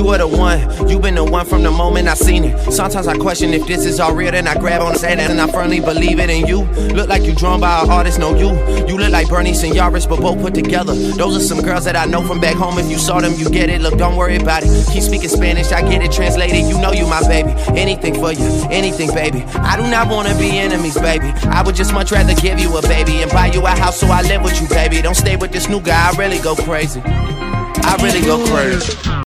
You are the one, you been the one from the moment I seen it. Sometimes I question if this is all real, then I grab on the sand and I firmly believe it. In you, look like you drawn by an artist, no you. You look like Bernie and Yaris, but both put together. Those are some girls that I know from back home. If you saw them, you get it. Look, don't worry about it. Keep speaking Spanish, I get it translated. You know you my baby. Anything for you, anything, baby. I do not wanna be enemies, baby. I would just much rather give you a baby and buy you a house so I live with you, baby. Don't stay with this new guy, I really go crazy. I really go crazy.